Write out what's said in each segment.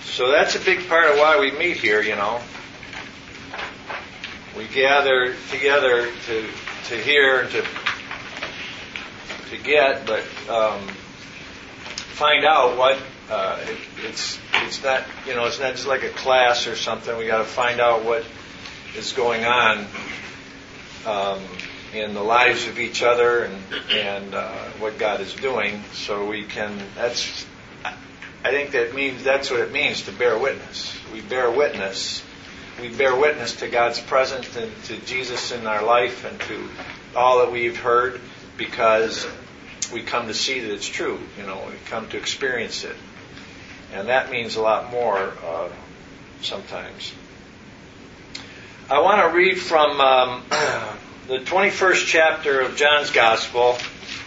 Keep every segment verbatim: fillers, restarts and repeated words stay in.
So that's a big part of why we meet here, you know. We gather together to to hear and to to get, but um, find out what uh, it, it's it's not you know it's not just like a class or something. We got to find out what is going on um, in the lives of each other and and uh, what God is doing, so we can. That's I think that means that's what it means to bear witness. We bear witness. We bear witness to God's presence and to Jesus in our life and to all that we've heard because we come to see that it's true. You know, we come to experience it. And that means a lot more uh, sometimes. I want to read from um, the twenty-first chapter of John's Gospel.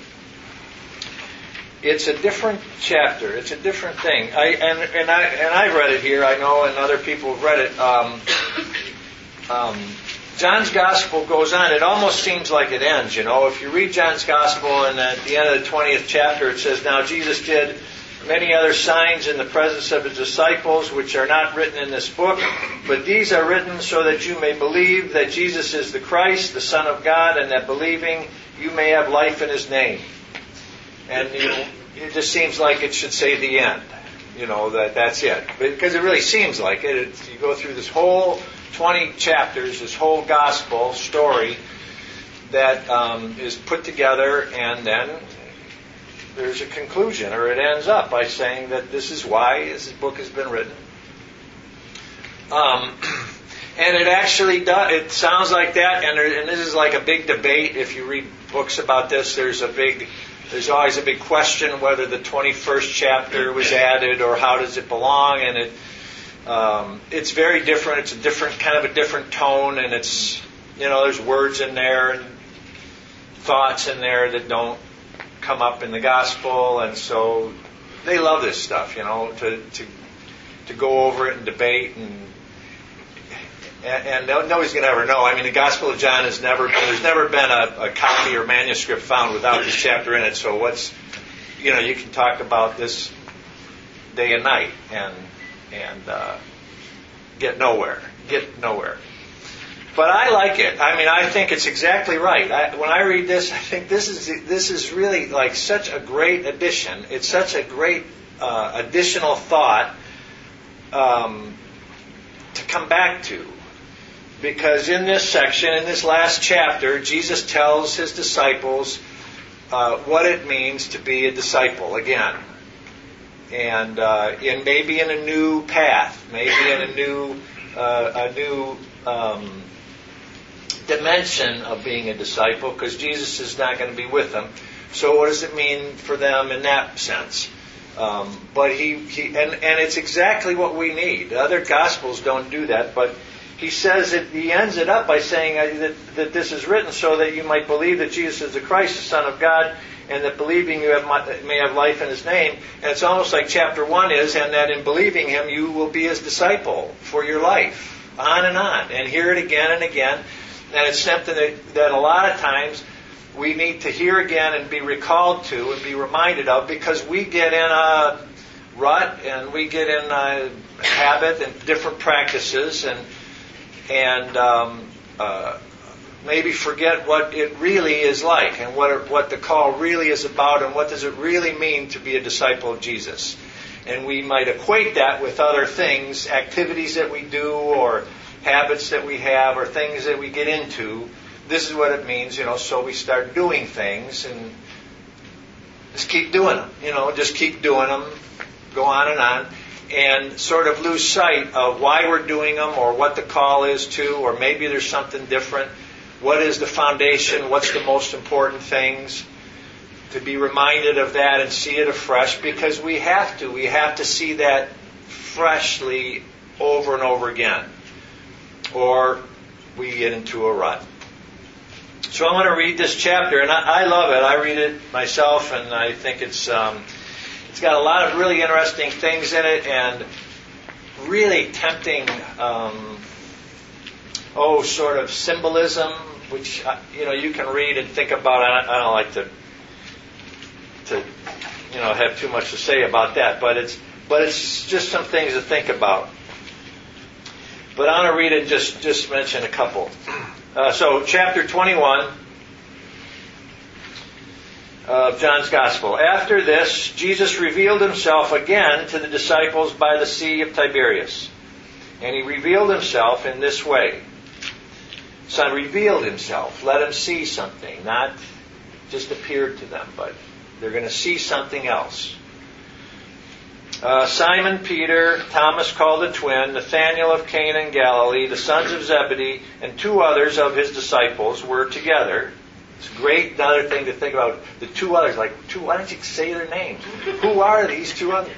It's a different chapter. It's a different thing. I and and I and I've read it here. I know, and other people have read it. Um, um, John's Gospel goes on. It almost seems like it ends. You know, if you read John's Gospel, and at the end of the twentieth chapter, it says, "Now Jesus did many other signs in the presence of his disciples, which are not written in this book, but these are written so that you may believe that Jesus is the Christ, the Son of God, and that believing you may have life in his name." And you know, it just seems like it should say the end. You know, that that's it. Because it really seems like it. It's, you go through this whole twenty chapters, this whole gospel story that um, is put together, and then there's a conclusion, or it ends up by saying that this is why this book has been written. Um, and it actually does. It sounds like that, and, there, and this is like a big debate. If you read books about this, there's a big... There's always a big question whether the twenty-first chapter was added or how does it belong, and it um, it's very different. It's a different kind of a different tone, and it's you know there's words in there and thoughts in there that don't come up in the gospel, and so they love this stuff, you know, to to to go over it and debate and. And nobody's going to ever know. I mean, the Gospel of John has never been, there's never been a, a copy or manuscript found without this chapter in it. So what's, you know, you can talk about this day and night and and uh, get nowhere, get nowhere. But I like it. I mean, I think it's exactly right. I, when I read this, I think this is this is really like such a great addition. It's such a great uh, additional thought um, to come back to. Because in this section, in this last chapter, Jesus tells his disciples uh, what it means to be a disciple again. And uh, in maybe in a new path, maybe in a new uh, a new um, dimension of being a disciple, because Jesus is not going to be with them. So what does it mean for them in that sense? Um, but he, he and, and it's exactly what we need. The other Gospels don't do that, but he says that he ends it up by saying uh, that, that this is written so that you might believe that Jesus is the Christ, the Son of God, and that believing you have, may have life in his name. And it's almost like chapter one is, and that in believing him you will be his disciple for your life. On and on. And hear it again and again. And it's something that, that a lot of times we need to hear again and be recalled to and be reminded of, because we get in a rut and we get in a habit and different practices and and um, uh, maybe forget what it really is like and what it, what the call really is about and what does it really mean to be a disciple of Jesus. And we might equate that with other things, activities that we do or habits that we have or things that we get into. This is what it means, you know, so we start doing things and just keep doing them, you know, just keep doing them, go on and on. And sort of lose sight of why we're doing them or what the call is to, or maybe there's something different. What is the foundation? What's the most important things? To be reminded of that and see it afresh, because we have to. We have to see that freshly over and over again, or we get into a rut. So I want to read this chapter, and I, I love it. I read it myself, and I think it's... Um, It's got a lot of really interesting things in it and really tempting, um, oh, sort of symbolism, which, you know, you can read and think about. I don't, I don't like to, to, you know, have too much to say about that, but it's But it's just some things to think about. But I want to read it, just, just mention a couple. Uh, so, chapter twenty-one of John's Gospel. After this, Jesus revealed himself again to the disciples by the Sea of Tiberias. And he revealed himself in this way. Son revealed himself. Let them see something. Not just appeared to them, but they're going to see something else. Uh, Simon Peter, Thomas called the twin, Nathanael of Cana in Galilee, the sons of Zebedee, and two others of his disciples were together. It's great, another thing to think about. The two others, like, two, why don't you say their names? Who are these two others?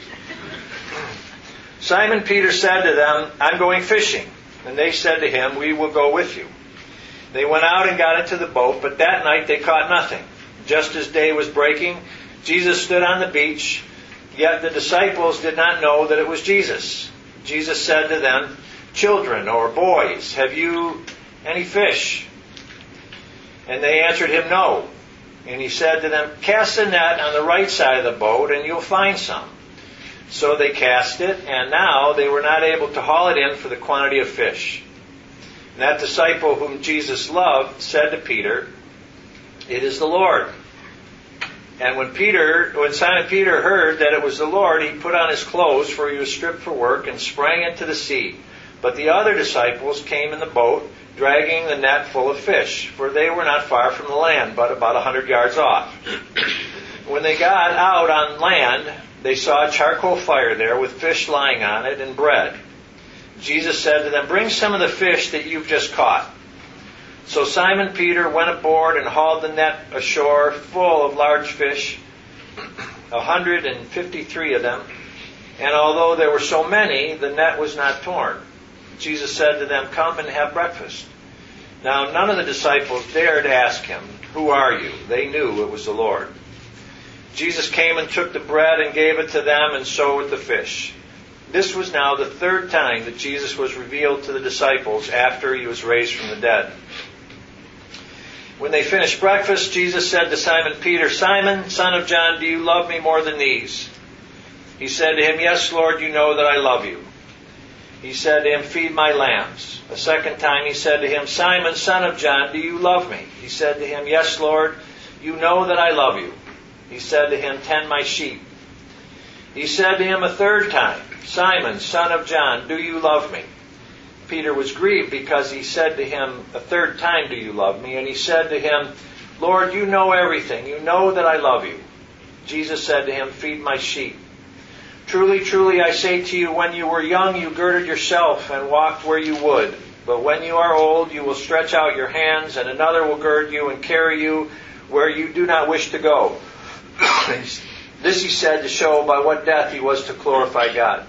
Simon Peter said to them, I'm going fishing. And they said to him, we will go with you. They went out and got into the boat, but that night they caught nothing. Just as day was breaking, Jesus stood on the beach, yet the disciples did not know that it was Jesus. Jesus said to them, children or boys, have you any fish? And they answered him, no. And he said to them, cast a net on the right side of the boat and you'll find some. So they cast it, and now they were not able to haul it in for the quantity of fish. And that disciple whom Jesus loved said to Peter, it is the Lord. And when Peter, when Simon Peter heard that it was the Lord, he put on his clothes, for he was stripped for work, and sprang into the sea. But the other disciples came in the boat, dragging the net full of fish, for they were not far from the land, but about a hundred yards off. When they got out on land, they saw a charcoal fire there with fish lying on it and bread. Jesus said to them, bring some of the fish that you've just caught. So Simon Peter went aboard and hauled the net ashore full of large fish, a hundred and fifty-three of them. And although there were so many, the net was not torn. Jesus said to them, come and have breakfast. Now none of the disciples dared ask him, who are you? They knew it was the Lord. Jesus came and took the bread and gave it to them, and so with the fish. This was now the third time that Jesus was revealed to the disciples after he was raised from the dead. When they finished breakfast, Jesus said to Simon Peter, Simon, son of John, do you love me more than these? He said to him, yes, Lord, you know that I love you. He said to him, feed my lambs. A second time he said to him, Simon, son of John, do you love me? He said to him, yes, Lord, you know that I love you. He said to him, tend my sheep. He said to him a third time, Simon, son of John, do you love me? Peter was grieved because he said to him a third time, do you love me? And he said to him, Lord, you know everything. You know that I love you. Jesus said to him, feed my sheep. Truly, truly, I say to you, when you were young, you girded yourself and walked where you would. But when you are old, you will stretch out your hands, and another will gird you and carry you where you do not wish to go. This he said to show by what death he was to glorify God.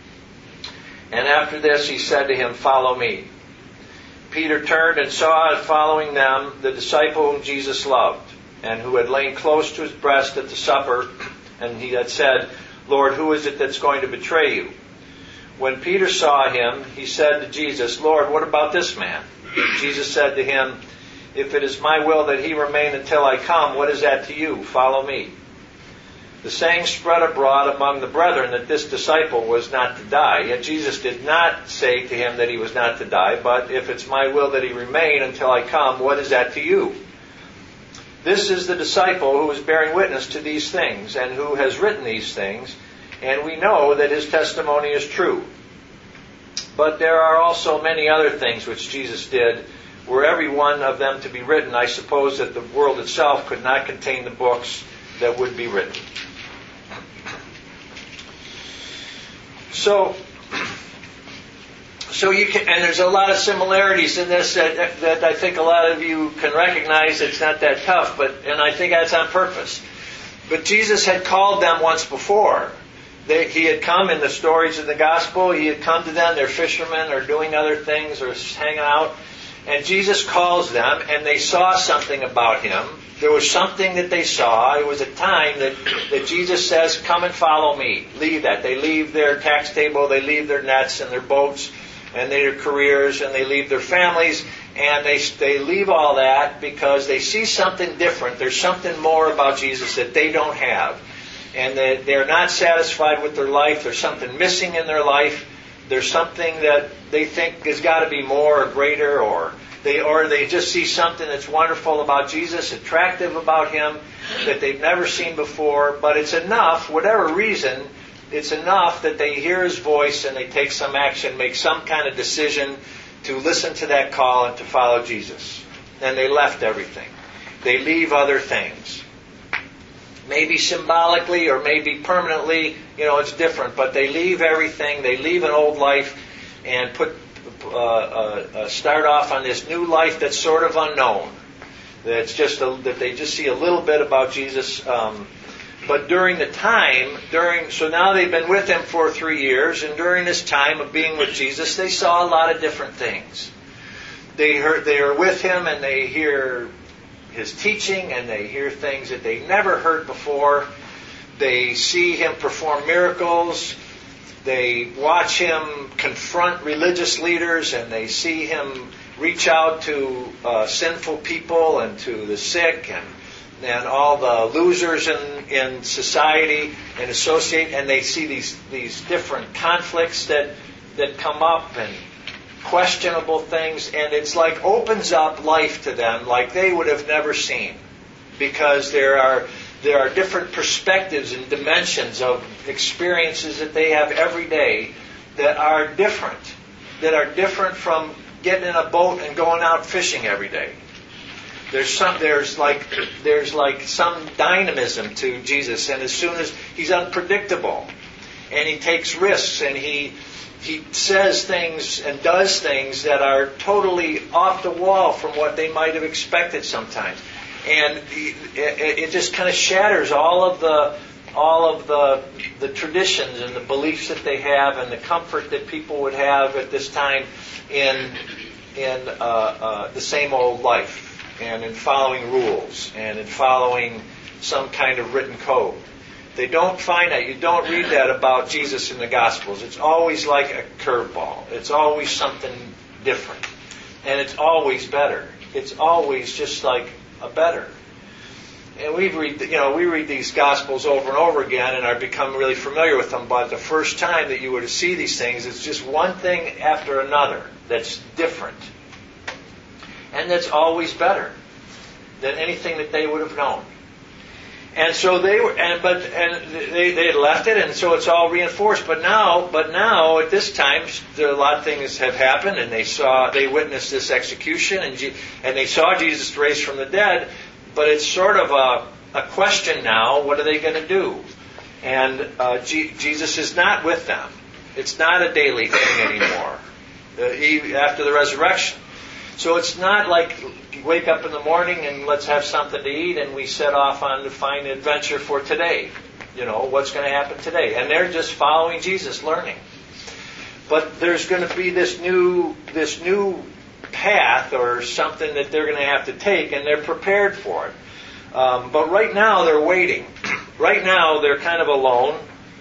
And after this he said to him, follow me. Peter turned and saw following them the disciple whom Jesus loved, and who had lain close to his breast at the supper, and he had said, Lord, who is it that's going to betray you? When Peter saw him, he said to Jesus, Lord, what about this man? Jesus said to him, if it is my will that he remain until I come, what is that to you? Follow me. The saying spread abroad among the brethren that this disciple was not to die. Yet Jesus did not say to him that he was not to die, but if it's my will that he remain until I come, what is that to you? This is the disciple who is bearing witness to these things, and who has written these things, and we know that his testimony is true. But there are also many other things which Jesus did. Were every one of them to be written, I suppose that the world itself could not contain the books that would be written. So, so you can, and there's a lot of similarities in this that, that I think a lot of you can recognize. It's not that tough, but and I think that's on purpose. But Jesus had called them once before. They, he had come in the stories of the gospel. He had come to them. They're fishermen or doing other things or hanging out. And Jesus calls them, and they saw something about him. There was something that they saw. It was a time that, that Jesus says, come and follow me. Leave that. They leave their tax table, they leave their nets and their boats and their careers, and they leave their families, and they, they leave all that because they see something different. There's something more about Jesus that they don't have. and they, they're not satisfied with their life. There's something missing in their life. There's something that they think has got to be more or greater, or they or they just see something that's wonderful about Jesus, attractive about Him, that they've never seen before. But it's enough, whatever reason, it's enough that they hear His voice and they take some action, make some kind of decision to listen to that call and to follow Jesus. And they left everything. They leave other things. Maybe symbolically or maybe permanently, you know, it's different. But they leave everything. They leave an old life and put uh, uh, uh, start off on this new life that's sort of unknown. That's just a, that they just see a little bit about Jesus. Um, but during the time, during so now they've been with Him for three years, and during this time of being with Jesus, they saw a lot of different things. They heard they are with Him and they hear His teaching, and they hear things that they never heard before. They see Him perform miracles. They watch Him confront religious leaders, and they see Him reach out to uh, sinful people and to the sick and and all the losers in, in society and associate, and they see these these different conflicts that that come up and questionable things, and it's like opens up life to them like they would have never seen, because there are there are different perspectives and dimensions of experiences that they have every day that are different, that are different from getting in a boat and going out fishing every day. There's some there's like there's like some dynamism to Jesus, and as soon as He's unpredictable, and He takes risks, and He He says things and does things that are totally off the wall from what they might have expected sometimes, and it just kind of shatters all of the all of the the traditions and the beliefs that they have and the comfort that people would have at this time in in uh, uh, the same old life and in following rules and in following some kind of written code. They don't find that. You don't read that about Jesus in the Gospels. It's always like a curveball. It's always something different. And it's always better. It's always just like a better. And we read, you know, we read these Gospels over and over again and are become really familiar with them. But the first time that you were to see these things, it's just one thing after another that's different. And that's always better than anything that they would have known. And so they were, and but and they they had left it, and so it's all reinforced. But now, but now at this time, there, a lot of things have happened, and they saw, they witnessed this execution, and and they saw Jesus raised from the dead. But it's sort of a a question now. What are they going to do? And uh, G, Jesus is not with them. It's not a daily thing anymore. Uh, he, after the resurrection. So it's not like you wake up in the morning and let's have something to eat and we set off on to find an adventure for today. You know, what's going to happen today? And they're just following Jesus, learning. But there's going to be this new this new path or something that they're going to have to take, and they're prepared for it. Um, but right now they're waiting. Right now they're kind of alone.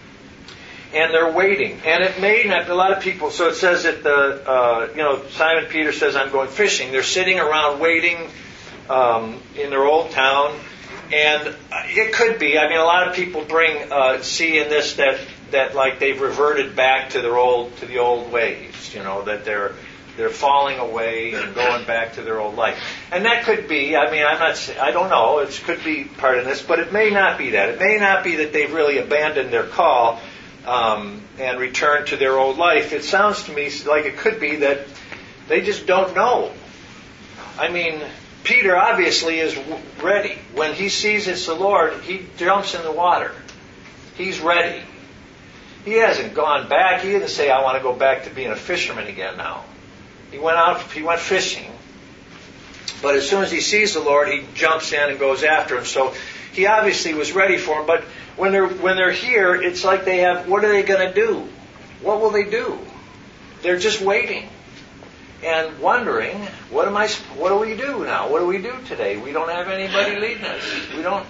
And they're waiting. And it may not, a lot of people, so it says that, the, uh, you know, Simon Peter says, I'm going fishing. They're sitting around waiting um, in their old town. And it could be, I mean, a lot of people bring, uh, see in this that, that like they've reverted back to their old, to the old ways, you know, that they're, they're falling away and going back to their old life. And that could be, I mean, I'm not, I don't know, it could be part of this, but it may not be that. It may not be that they've really abandoned their call Um, and return to their old life. It sounds to me like it could be that they just don't know. I mean, Peter obviously is ready. When he sees it's the Lord, he jumps in the water. He's ready. He hasn't gone back. He didn't say, I want to go back to being a fisherman again now. He went out, he went fishing. But as soon as he sees the Lord, he jumps in and goes after him. So he obviously was ready for him. But when they're when they're here, it's like they have, what are they going to do? What will they do? They're just waiting and wondering, what am I? What do we do now? What do we do today? We don't have anybody leading us. We don't.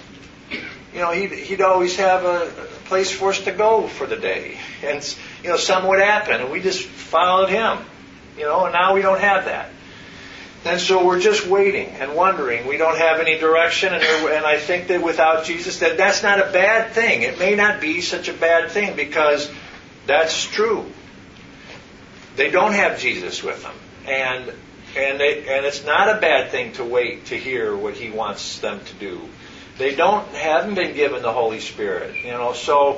You know, he'd, he'd always have a place for us to go for the day, and you know, something would happen, and we just followed him. You know, and now we don't have that. And so we're just waiting and wondering. We don't have any direction, and, and I think that without Jesus, that that's not a bad thing. It may not be such a bad thing, because that's true. They don't have Jesus with them, and and they, and it's not a bad thing to wait to hear what He wants them to do. They don't haven't been given the Holy Spirit, you know. So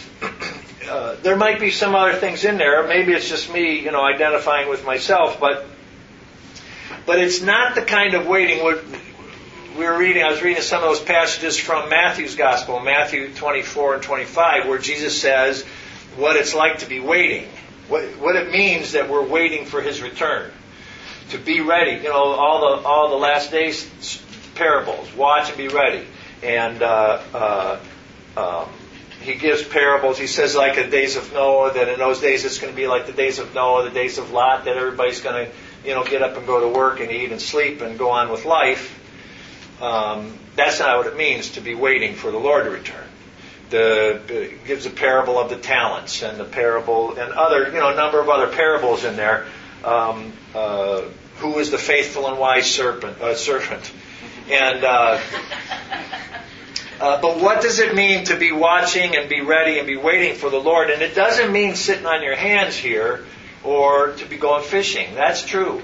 uh, there might be some other things in there. Maybe it's just me, you know, identifying with myself, but. But it's not the kind of waiting. We were reading, I was reading some of those passages from Matthew's Gospel, Matthew twenty-four and twenty-five, where Jesus says what it's like to be waiting. What, what it means that we're waiting for His return. To be ready. You know, all the all the last days parables. Watch and be ready. And uh, uh, um, He gives parables. He says, like the days of Noah, that in those days it's going to be like the days of Noah, the days of Lot, that everybody's going to, you know, get up and go to work and eat and sleep and go on with life. Um, that's not what it means to be waiting for the Lord to return. The, it gives a parable of the talents and the parable and other, you know, a number of other parables in there. Um, uh, who is the faithful and wise serpent? Uh, servant? And uh, uh, but what does it mean to be watching and be ready and be waiting for the Lord? And it doesn't mean sitting on your hands here, or to be going fishing. That's true.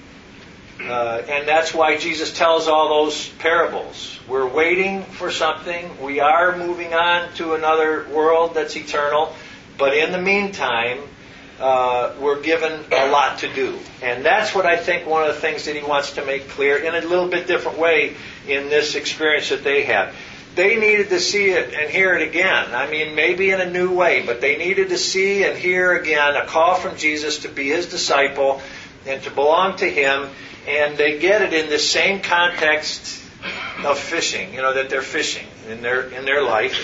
Uh, and that's why Jesus tells all those parables. We're waiting for something. We are moving on to another world that's eternal. But in the meantime, uh, we're given a lot to do. And that's what I think one of the things that He wants to make clear in a little bit different way in this experience that they had. They needed to see it and hear it again. I mean, maybe in a new way, but they needed to see and hear again a call from Jesus to be His disciple and to belong to Him. And they get it in this same context of fishing, you know, that they're fishing in their in their life.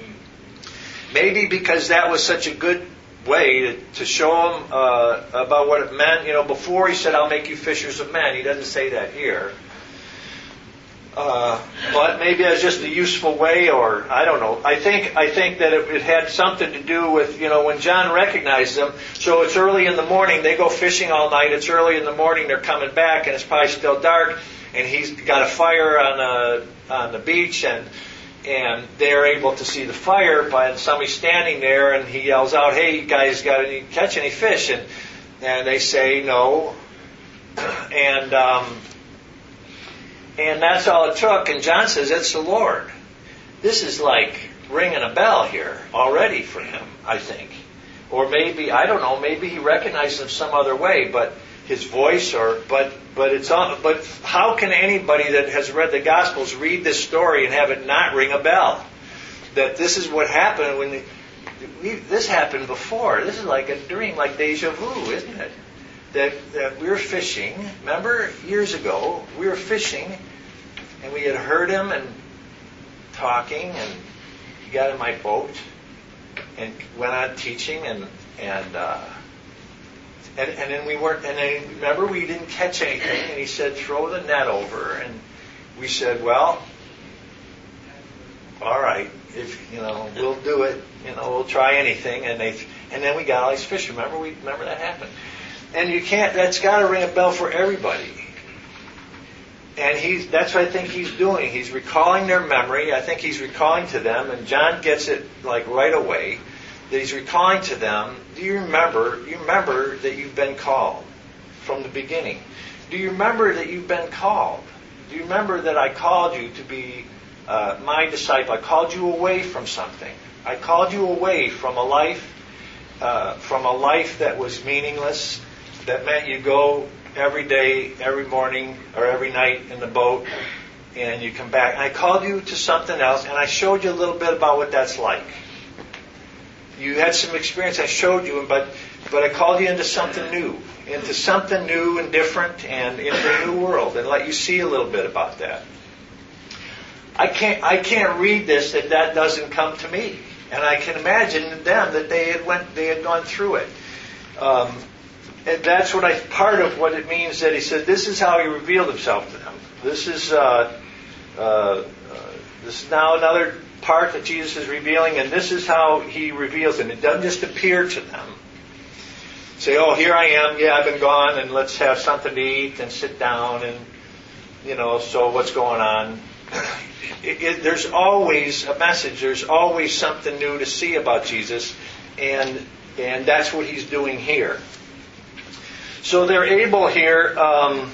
Maybe because that was such a good way to, to show them uh, about what it meant. You know, before He said, "I'll make you fishers of men." He doesn't say that here. Uh, but maybe as just a useful way, or I don't know. I think I think that it, it had something to do with, you know, when John recognized them. So it's early in the morning. They go fishing all night. It's early in the morning. They're coming back, and it's probably still dark. And he's got a fire on a, on the beach, and and they're able to see the fire. But somebody's standing there, and he yells out, "Hey, you guys, got any catch any fish?" And and they say no. And um, And that's all it took. And John says, it's the Lord. This is like ringing a bell here already for him, I think. Or maybe, I don't know, maybe he recognized him some other way, but his voice, or but but it's all, but how can anybody that has read the Gospels read this story and have it not ring a bell? That this is what happened when the, we, this happened before. This is like a dream, like deja vu, isn't it? That, that we were fishing. Remember, years ago, we were fishing, and we had heard him and talking, and he got in my boat and went on teaching, and and uh, and, and then we weren't. And then remember, we didn't catch anything, and he said, "Throw the net over," and we said, "Well, all right, if you know, we'll do it. You know, we'll try anything." And they, and then we got all these fish. Remember, we remember that happened. And you can't, that's got to ring a bell for everybody. And he's, that's what I think he's doing. He's recalling their memory. I think he's recalling to them, and John gets it like right away, that he's recalling to them, do you remember, you remember that you've been called from the beginning? Do you remember that you've been called? Do you remember that I called you to be uh, my disciple? I called you away from something. I called you away from a life, uh, from a life that was meaningless. That meant you go every day, every morning, or every night in the boat, and you come back. And I called you to something else, and I showed you a little bit about what that's like. You had some experience, I showed you, but but I called you into something new, into something new and different, and into a new world, and let you see a little bit about that. I can't I can't read this that that doesn't come to me, and I can imagine them that they had went they had gone through it. Um, And that's what I, part of what it means that he said, this is how he revealed himself to them. This is, uh, uh, uh, this is now another part that Jesus is revealing, and this is how he reveals him. It doesn't just appear to them. say, oh, here I am, yeah, I've been gone, and let's have something to eat and sit down and, you know, so what's going on? It, it, there's always a message. There's always something new to see about Jesus, and and that's what he's doing here. So they're able here, um,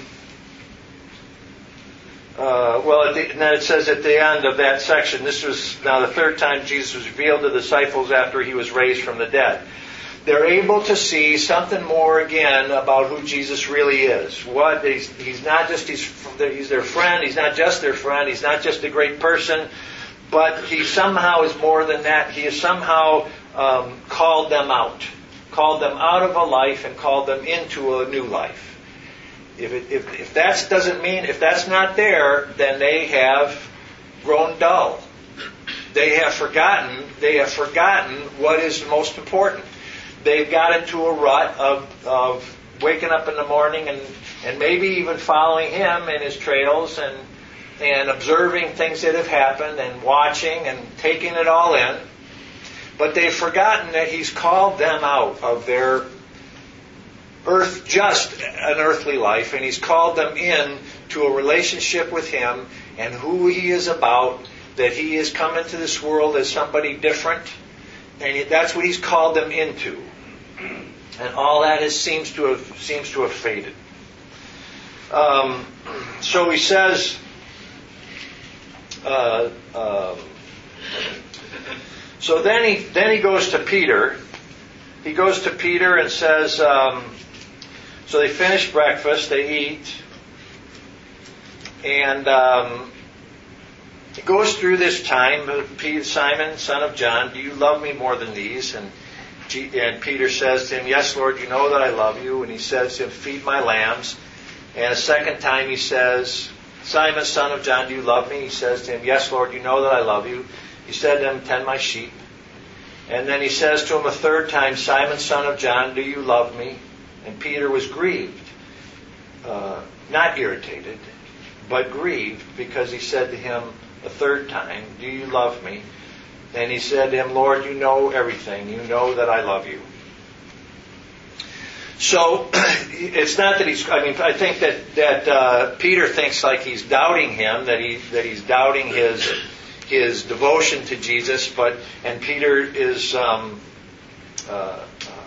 uh, well, at the, and then it says at the end of that section, this was now the third time Jesus was revealed to the disciples after he was raised from the dead. They're able to see something more again about who Jesus really is. What he's, he's not just he's, he's their friend. He's not just their friend. He's not just a great person, but he somehow is more than that. He has somehow um, called them out, called them out of a life and called them into a new life. If it, if, if that doesn't mean if that's not there, then they have grown dull. They have forgotten. They have forgotten what is most important. They've got into a rut of, of waking up in the morning and, and maybe even following him in his trails and and observing things that have happened and watching and taking it all in. But they've forgotten that he's called them out of their earth, just an earthly life, and he's called them in to a relationship with him and who he is about, that he has come into this world as somebody different, and that's what he's called them into. And all that is, seems to have seems to have faded. Um, so he says, uh, um, so then he then he goes to Peter. He goes to Peter and says, um, so they finish breakfast, they eat, and um, it goes through this time. Simon, son of John, do you love me more than these? And And Peter says to him, yes, Lord, you know that I love you. And he says to him, feed my lambs. And a second time he says, Simon, son of John, do you love me? He says to him, yes, Lord, you know that I love you. He said to him, tend my sheep. And then he says to him a third time, Simon, son of John, do you love me? And Peter was grieved, uh, not irritated, but grieved, because he said to him a third time, do you love me? And he said to him, Lord, you know everything. You know that I love you. So it's not that he's, I mean, I think that, that uh, Peter thinks like he's doubting him, that he that he's doubting his his devotion to Jesus, but, and Peter is, um, uh, uh,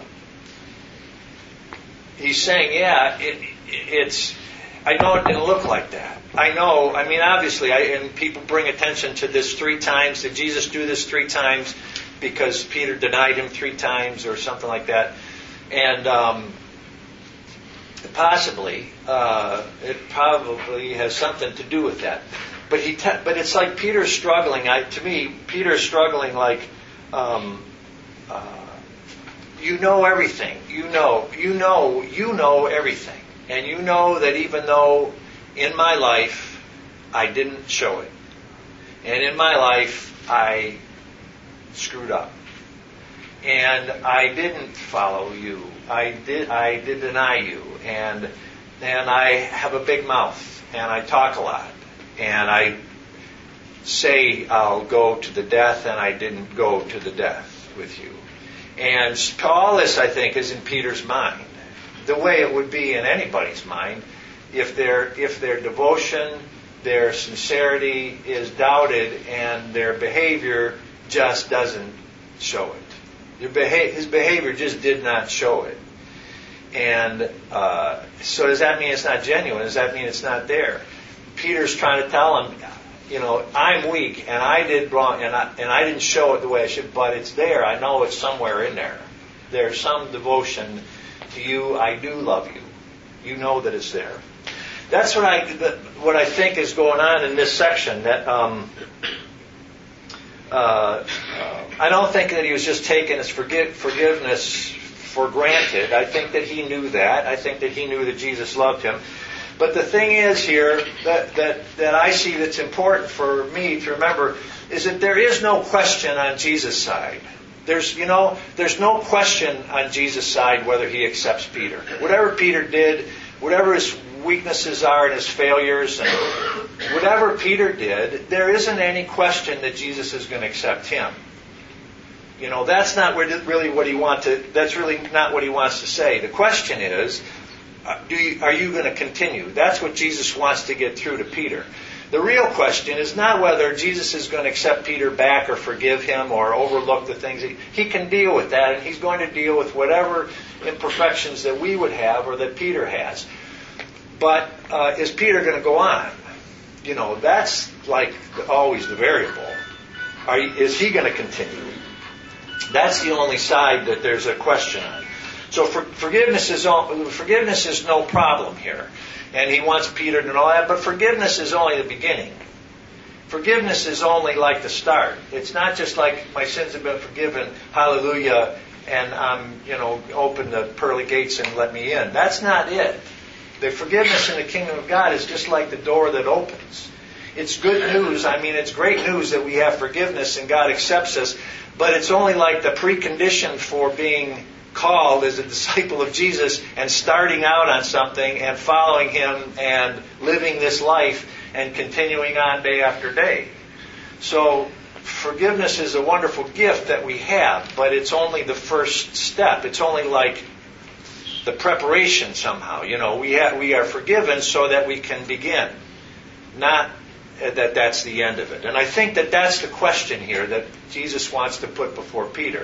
he's saying, yeah, it, it's, I know it didn't look like that. I know, I mean, obviously, I, and people bring attention to this three times. Did Jesus do this three times because Peter denied him three times or something like that? And um, possibly, uh, it probably has something to do with that. But he, te- but it's like Peter's struggling. I, to me, Peter's struggling like, um, uh, you know everything. You know, you know, you know everything, and you know that even though in my life I didn't show it, and in my life I screwed up, and I didn't follow you. I did. I did deny you, and and I have a big mouth, and I talk a lot, and I say I'll go to the death, and I didn't go to the death with you. And all this, I think, is in Peter's mind, the way it would be in anybody's mind if their if their devotion, their sincerity is doubted, and their behavior just doesn't show it. Your beha- his behavior just did not show it. And uh, so does that mean it's not genuine? Does that mean it's not there? Peter's trying to tell him, you know, I'm weak, and I did wrong, and I, and I didn't show it the way I should, but it's there. I know it's somewhere in there. There's some devotion to you. I do love you. You know that it's there. That's what I the, what I think is going on in this section. That um, uh, uh, I don't think that he was just taking his forgive, forgiveness for granted. I think that he knew that. I think that he knew that Jesus loved him. But the thing is here that, that, that I see that's important for me to remember is that there is no question on Jesus' side. There's, you know, there's no question on Jesus' side whether he accepts Peter. Whatever Peter did, whatever his weaknesses are and his failures, and whatever Peter did, there isn't any question that Jesus is going to accept him. You know, that's not really what he want to. That's really not what he wants to say. The question is, do you, are you going to continue? That's what Jesus wants to get through to Peter. The real question is not whether Jesus is going to accept Peter back or forgive him or overlook the things. He, he can deal with that, and he's going to deal with whatever imperfections that we would have or that Peter has. But uh, is Peter going to go on? You know, that's like always the variable. Are you, is he going to continue? That's the only side that there's a question on. So for, forgiveness is all, forgiveness is no problem here, and he wants Peter to know that. But forgiveness is only the beginning. Forgiveness is only like the start. It's not just like my sins have been forgiven, hallelujah, and I'm you know open the pearly gates and let me in. That's not it. The forgiveness in the kingdom of God is just like the door that opens. It's good news. I mean, it's great news that we have forgiveness and God accepts us. But it's only like the precondition for being called as a disciple of Jesus and starting out on something and following Him and living this life and continuing on day after day. So forgiveness is a wonderful gift that we have, but it's only the first step. It's only like the preparation somehow. You know, we have, we are forgiven so that we can begin, not that that's the end of it. And I think that that's the question here that Jesus wants to put before Peter.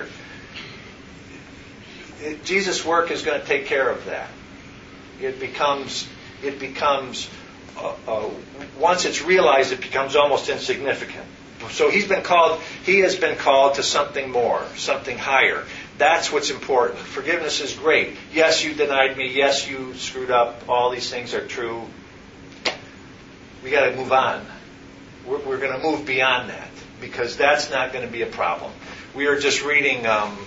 It, Jesus' work is going to take care of that. It becomes, it becomes, uh, uh, once it's realized, it becomes almost insignificant. So he's been called, he has been called to something more, something higher. That's what's important. Forgiveness is great. Yes, you denied me. Yes, you screwed up. All these things are true. We got to move on. We're, we're going to move beyond that because that's not going to be a problem. We are just reading um,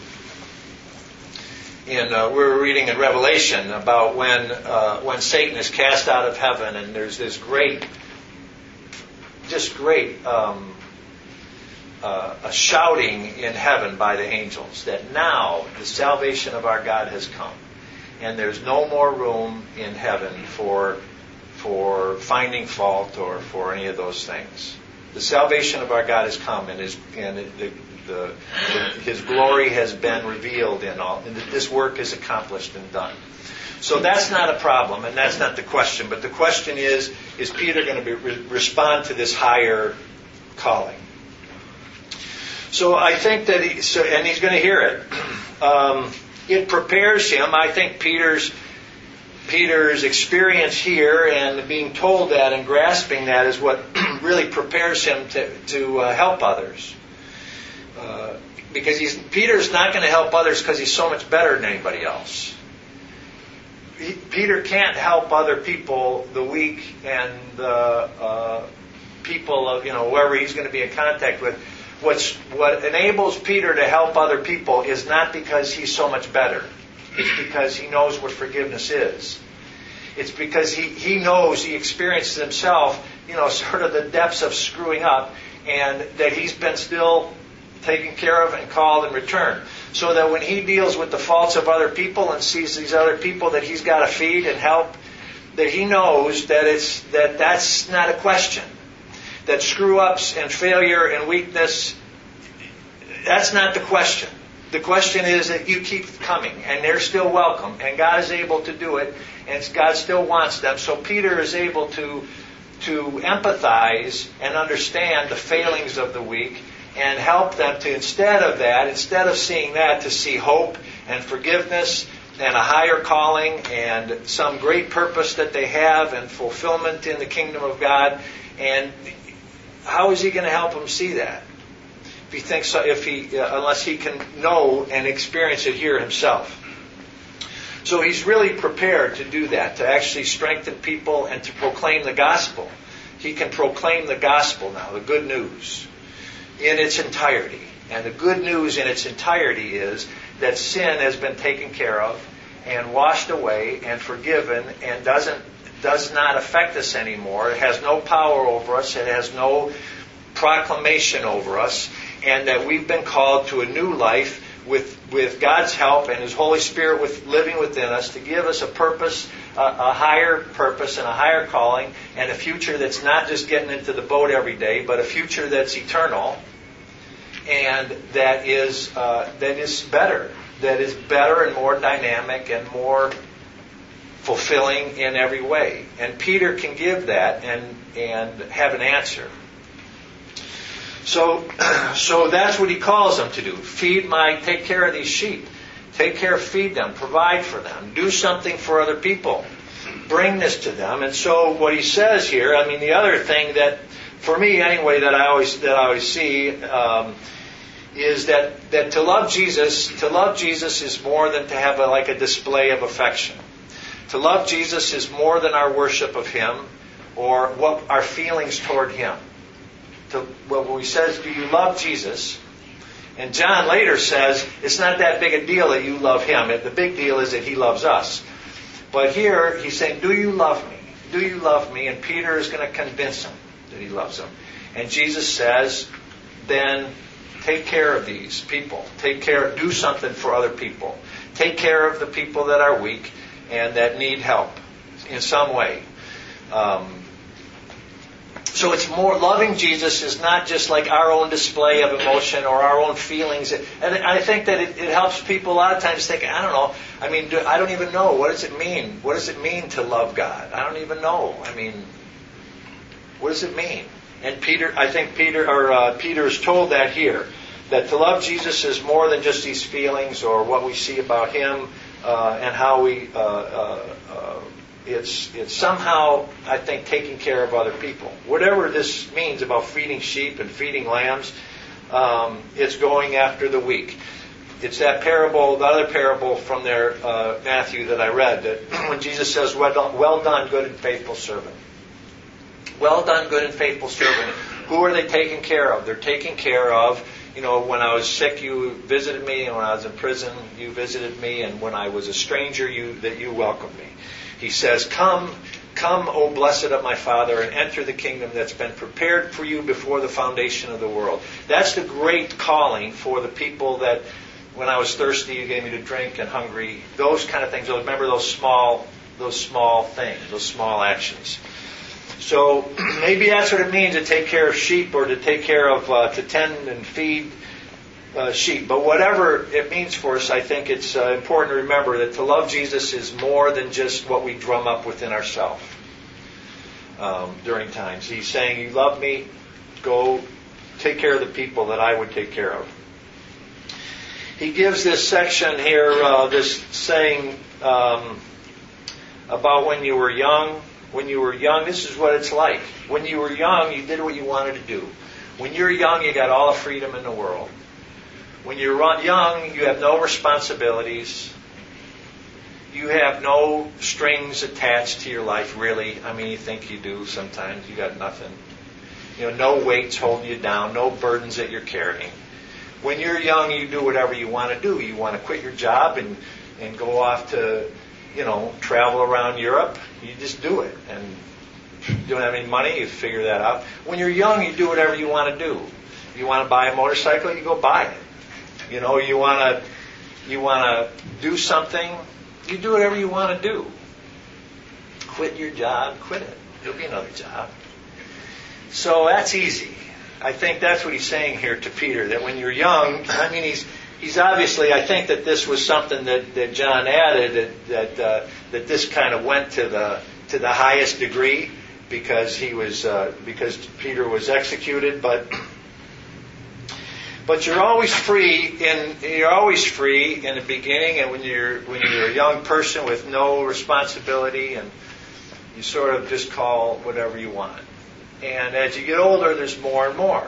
in uh, we're reading in Revelation about when uh, when Satan is cast out of heaven, and there's this great, just great um, uh, a shouting in heaven by the angels that now the salvation of our God has come, and there's no more room in heaven for. for finding fault or for any of those things. The salvation of our God has come, and His and the, the, the, His glory has been revealed in all. And this work is accomplished and done. So that's not a problem, and that's not the question. But the question is: is Peter going to be, re- respond to this higher calling? So I think that he, so, and he's going to hear it. Um, it prepares him. I think Peter's. Peter's experience here and being told that and grasping that is what really prepares him to, to uh, help others. Uh, because he's, Peter's not going to help others because he's so much better than anybody else. He, Peter can't help other people, the weak and the uh, people of, you know, whoever he's going to be in contact with. What's, what enables Peter to help other people is not because he's so much better. It's because he knows what forgiveness is. It's because he, he knows, he experiences himself, you know, sort of the depths of screwing up, and that he's been still taken care of and called and returned. So that when he deals with the faults of other people and sees these other people that he's got to feed and help, that he knows that it's that that's not a question. That screw-ups and failure and weakness, that's not the question. The question is that you keep coming, and they're still welcome, and God is able to do it, and God still wants them. So Peter is able to to empathize and understand the failings of the weak and help them to, instead of that, instead of seeing that, to see hope and forgiveness and a higher calling and some great purpose that they have and fulfillment in the kingdom of God. And how is he going to help them see that? If he thinks, if he, uh, unless he can know and experience it here himself. So he's really prepared to do that, to actually strengthen people and to proclaim the gospel. He can proclaim the gospel now, the good news, in its entirety. And the good news in its entirety is that sin has been taken care of and washed away and forgiven and doesn't does not affect us anymore. It has no power over us. It has no proclamation over us. And that we've been called to a new life with, with God's help and His Holy Spirit with living within us to give us a purpose, a, a higher purpose and a higher calling, and a future that's not just getting into the boat every day, but a future that's eternal. and that is uh, that is better, that is better and more dynamic and more fulfilling in every way. And Peter can give that and and have an answer. So, so that's what he calls them to do. Feed my, take care of these sheep. Take care, feed them, provide for them, do something for other people. Bring this to them. And so what he says here, I mean, the other thing that, for me anyway, that I always that I always see um, is that that to love Jesus, to love Jesus is more than to have a, like a display of affection. To love Jesus is more than our worship of Him or what our feelings toward Him. To, well, when he says, do you love Jesus? And John later says, it's not that big a deal that you love Him. The big deal is that He loves us. But here, he's saying, do you love me? Do you love me? And Peter is going to convince him that he loves him. And Jesus says, then take care of these people. Take care, do something for other people. Take care of the people that are weak and that need help in some way. Um, So it's more, loving Jesus is not just like our own display of emotion or our own feelings. And I think that it, it helps people a lot of times think, I don't know, I mean, do, I don't even know. What does it mean? What does it mean to love God? I don't even know. I mean, what does it mean? And Peter, I think Peter, or uh, Peter is told that here, that to love Jesus is more than just these feelings or what we see about Him uh, and how we... Uh, uh, uh, It's it's somehow, I think, taking care of other people. Whatever this means about feeding sheep and feeding lambs, um, it's going after the weak. It's that parable, the other parable from there, uh, Matthew, that I read, that when Jesus says, well done, well done, good and faithful servant. Well done, good and faithful servant. Who are they taking care of? They're taking care of, you know, when I was sick, you visited me, and when I was in prison, you visited me, and when I was a stranger, you that you welcomed me. He says, come, come, O blessed of my Father, and enter the kingdom that's been prepared for you before the foundation of the world. That's the great calling for the people that, when I was thirsty, you gave me to drink, and hungry, those kind of things. Remember those small, those small things, those small actions. So maybe that's what it means to take care of sheep or to take care of, uh, to tend and feed Uh, sheep. But whatever it means for us, I think it's uh, important to remember that to love Jesus is more than just what we drum up within ourselves um, during times. He's saying, you love me, go take care of the people that I would take care of. He gives this section here, uh, this saying um, about when you were young. When you were young, this is what it's like. When you were young, you did what you wanted to do. When you're young, you got all the freedom in the world. When you're young, you have no responsibilities. You have no strings attached to your life, really. I mean, you think you do sometimes. You got nothing. You know, no weights holding you down, no burdens that you're carrying. When you're young, you do whatever you want to do. You want to quit your job and, and go off to, you know, travel around Europe. You just do it. And if you don't have any money, you figure that out. When you're young, you do whatever you want to do. If you want to buy a motorcycle, you go buy it. You know, you want to you want to do something, you do whatever you want to do. Quit your job, quit it. There'll be another job. So that's easy. I think that's what he's saying here to Peter, that when you're young, I mean, he's he's obviously, I think that this was something that, that John added, that that, uh, that this kind of went to the to the highest degree because he was uh, because Peter was executed, but. But you're always free in you're always free in the beginning, and when you're when you're a young person with no responsibility, and you sort of just call whatever you want. And as you get older, there's more and more.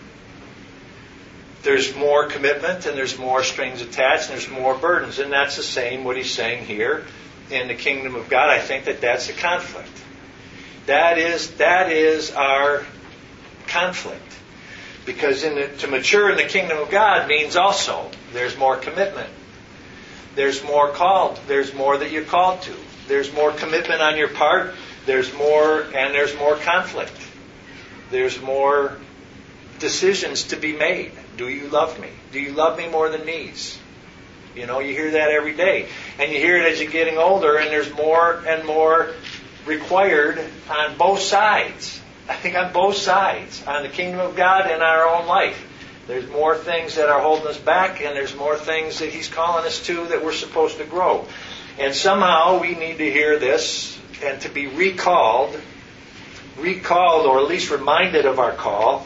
There's more commitment, and there's more strings attached, and there's more burdens, and that's the same what he's saying here in the kingdom of God. I think that that's a conflict. That is that is our conflict. Because in the, to mature in the kingdom of God means also there's more commitment. There's more called. There's more that you're called to. There's more commitment on your part. There's more, and there's more conflict. There's more decisions to be made. Do you love me? Do you love me more than these? You know, you hear that every day. And you hear it as you're getting older, and there's more and more required on both sides. I think on both sides, on the kingdom of God and our own life. There's more things that are holding us back, and there's more things that He's calling us to that we're supposed to grow. And somehow we need to hear this and to be recalled, recalled or at least reminded of our call,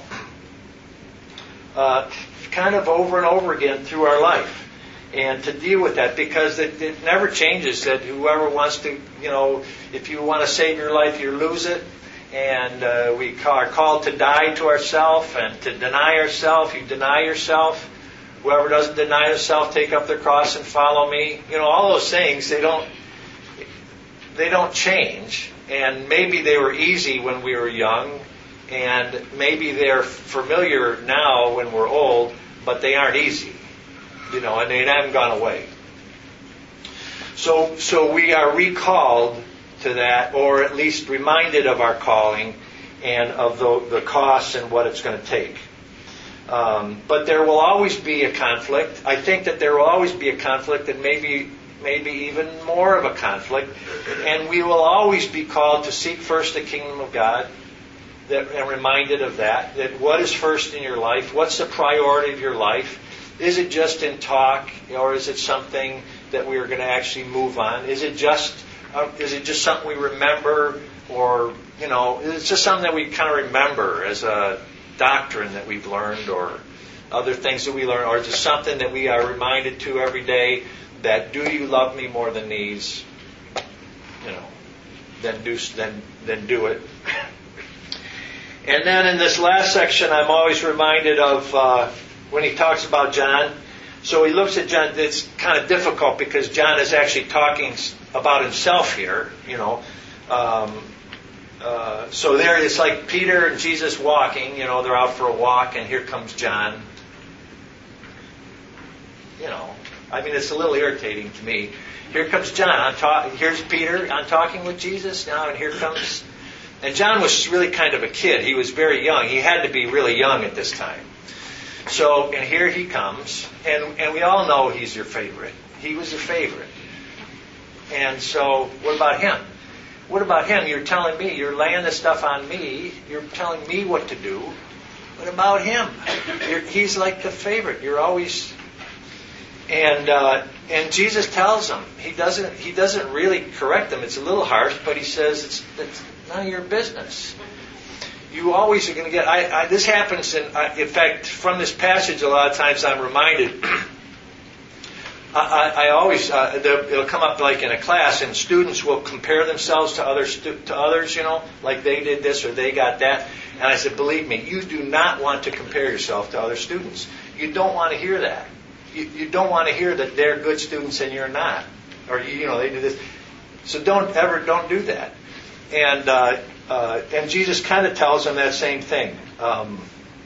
uh, kind of over and over again through our life. And to deal with that, because it, it never changes. That whoever wants to, you know, if you want to save your life, you lose it. And uh, we are called to die to ourselves and to deny ourselves. You deny yourself. Whoever doesn't deny himself, take up their cross and follow me. You know, all those things, they don't, they don't change. And maybe they were easy when we were young, and maybe they're familiar now when we're old, but they aren't easy. You know, and they haven't gone away. So, so we are recalled to that, or at least reminded of our calling and of the, the costs and what it's going to take. Um, but there will always be a conflict. I think that there will always be a conflict, and maybe maybe even more of a conflict. And we will always be called to seek first the kingdom of God, that, and reminded of that. That what is first in your life? What's the priority of your life? Is it just in talk, or is it something that we are going to actually move on? Is it just uh, is it just something we remember, or you know, is it just something that we kind of remember as a doctrine that we've learned, or other things that we learn, or is it something that we are reminded to every day that do you love me more than these? You know, then do then then do it. And then in this last section, I'm always reminded of. Uh, When he talks about John, so he looks at John. It's kind of difficult because John is actually talking about himself here, you know. Um, uh, so there, it's like Peter and Jesus walking. You know, they're out for a walk, and here comes John. You know, I mean, it's a little irritating to me. Here comes John. I'm ta- here's Peter. I'm talking with Jesus now, and here comes. And John was really kind of a kid. He was very young. He had to be really young at this time. So, and here he comes, and, and we all know he's your favorite. He was your favorite. And so, what about him? What about him? You're telling me, you're laying this stuff on me, you're telling me what to do. What about him? You're, he's like the favorite. You're always... And uh, and Jesus tells him, he doesn't he doesn't really correct them. It's a little harsh, but he says, it's, it's none of your business. You always are going to get... I, I, this happens, in, I, in fact, from this passage, a lot of times I'm reminded... I, I, I always... Uh, it'll come up like in a class, and students will compare themselves to, other stu- to others, you know, like they did this or they got that. And I said, believe me, you do not want to compare yourself to other students. You don't want to hear that. You, you don't want to hear that they're good students and you're not. Or, you know, they do this. So don't ever, don't do that. And... Uh, Uh, and Jesus kind of tells them that same thing. Um,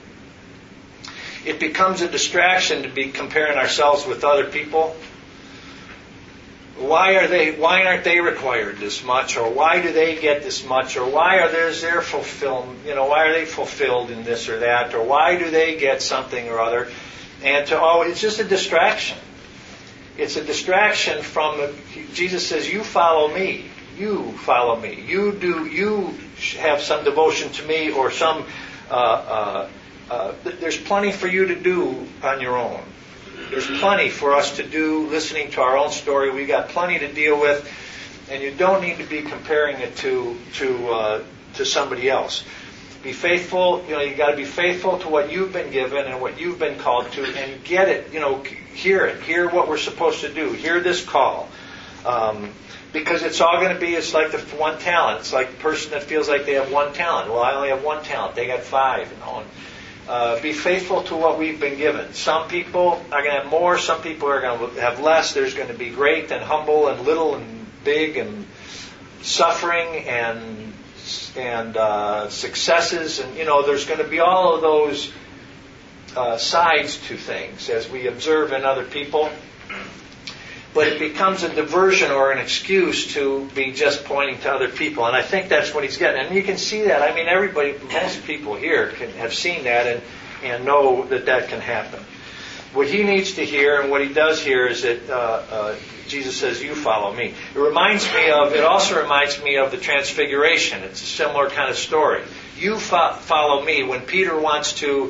it becomes a distraction to be comparing ourselves with other people. Why are they? Why aren't they required this much? Or why do they get this much? Or why are theirs their fulfilled? You know, why are they fulfilled in this or that? Or why do they get something or other? And to oh, it's just a distraction. It's a distraction from. Jesus says, "You follow me." You follow me. You do. You have some devotion to me, or some. Uh, uh, uh, there's plenty for you to do on your own. There's plenty for us to do. Listening to our own story, we got plenty to deal with, and you don't need to be comparing it to to uh, to somebody else. Be faithful. You know, you got to be faithful to what you've been given and what you've been called to, and get it. You know, hear it. Hear what we're supposed to do. Hear this call. Um, Because it's all going to be, it's like the one talent. It's like the person that feels like they have one talent. Well, I only have one talent. They got five. You know. And, uh, be faithful to what we've been given. Some people are going to have more. Some people are going to have less. There's going to be great and humble and little and big and suffering and and uh, successes. And, you know, there's going to be all of those uh, sides to things as we observe in other people. But it becomes a diversion or an excuse to be just pointing to other people. And I think that's what he's getting. And you can see that. I mean, everybody, most people here can have seen that and, and know that that can happen. What he needs to hear and what he does hear is that uh, uh, Jesus says, you follow me. It reminds me of, it also reminds me of the Transfiguration. It's a similar kind of story. You fo- follow me. When Peter wants to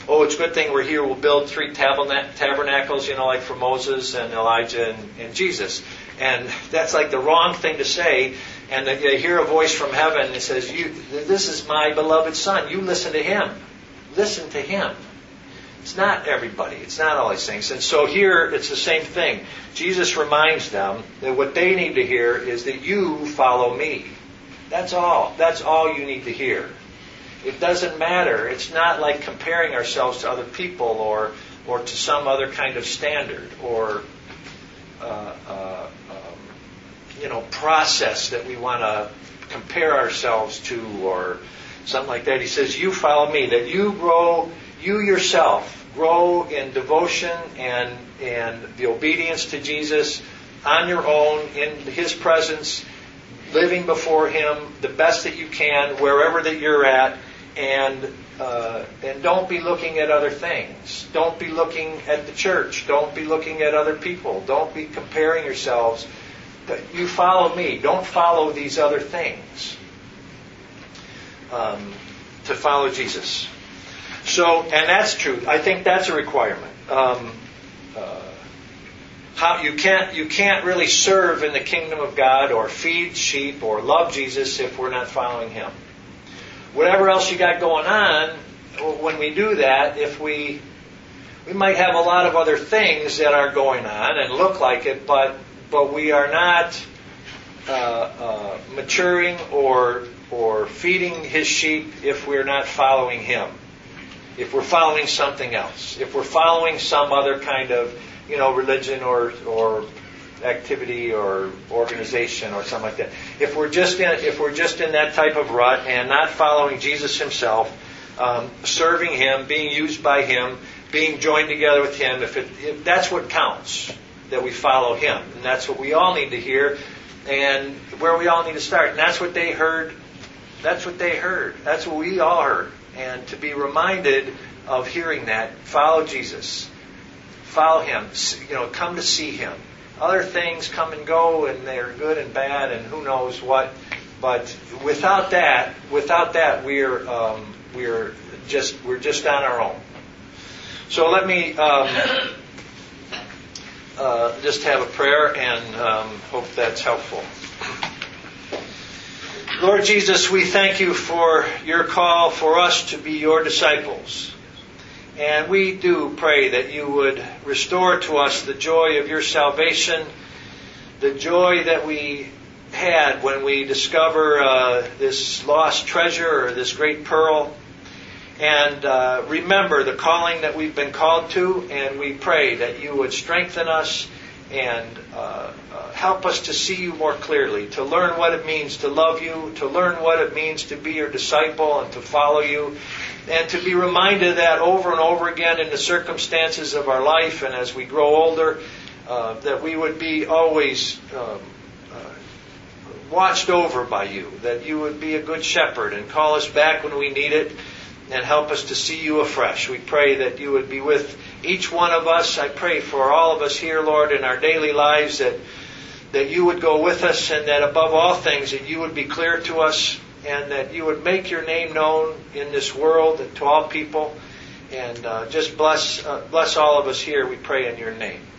oh, it's a good thing we're here. We'll build three tabernacles, you know, like for Moses and Elijah and, and Jesus. And that's like the wrong thing to say. And you hear a voice from heaven that says, "You, this is my beloved Son. You listen to Him. Listen to Him." It's not everybody. It's not all these things. And so here, it's the same thing. Jesus reminds them that what they need to hear is that you follow me. That's all. That's all you need to hear. It doesn't matter. It's not like comparing ourselves to other people or or to some other kind of standard or uh, uh, um, you know process that we want to compare ourselves to or something like that. He says, "You follow me." That you grow, you yourself grow in devotion and and the obedience to Jesus on your own in His presence, living before Him the best that you can wherever that you're at. And uh, and don't be looking at other things. Don't be looking at the church. Don't be looking at other people. Don't be comparing yourselves. You follow me. Don't follow these other things. Um, to follow Jesus. So, and that's true. I think that's a requirement. Um, uh, how you can't you can't really serve in the kingdom of God or feed sheep or love Jesus if we're not following Him. Whatever else you got going on, when we do that, if we we might have a lot of other things that are going on and look like it, but but we are not uh, uh, maturing or or feeding His sheep if we're not following Him. If we're following something else, if we're following some other kind of you know religion or or activity or organization or something like that. If we're just in, if we're just in that type of rut and not following Jesus Himself, um, serving Him, being used by Him, being joined together with Him, if, it, if that's what counts, that we follow Him, and that's what we all need to hear, and where we all need to start. And that's what they heard. That's what they heard. That's what we all heard. And to be reminded of hearing that, follow Jesus, follow Him. You know, come to see Him. Other things come and go, and they're good and bad, and who knows what. But without that, without that, we're um, we're just we're just on our own. So let me um, uh, just have a prayer and um, hope that's helpful. Lord Jesus, we thank You for Your call for us to be Your disciples. And we do pray that You would restore to us the joy of Your salvation, the joy that we had when we discover uh, this lost treasure or this great pearl. And uh, remember the calling that we've been called to, and we pray that You would strengthen us and uh, uh, help us to see You more clearly, to learn what it means to love You, to learn what it means to be Your disciple and to follow You, and to be reminded of that over and over again in the circumstances of our life and as we grow older, uh, that we would be always um, uh, watched over by You, that You would be a good shepherd and call us back when we need it and help us to see You afresh. We pray that You would be with each one of us. I pray for all of us here, Lord, in our daily lives, that that You would go with us, and that above all things that You would be clear to us, and that You would make Your name known in this world and to all people. And uh, just bless uh, bless all of us here, we pray in Your name.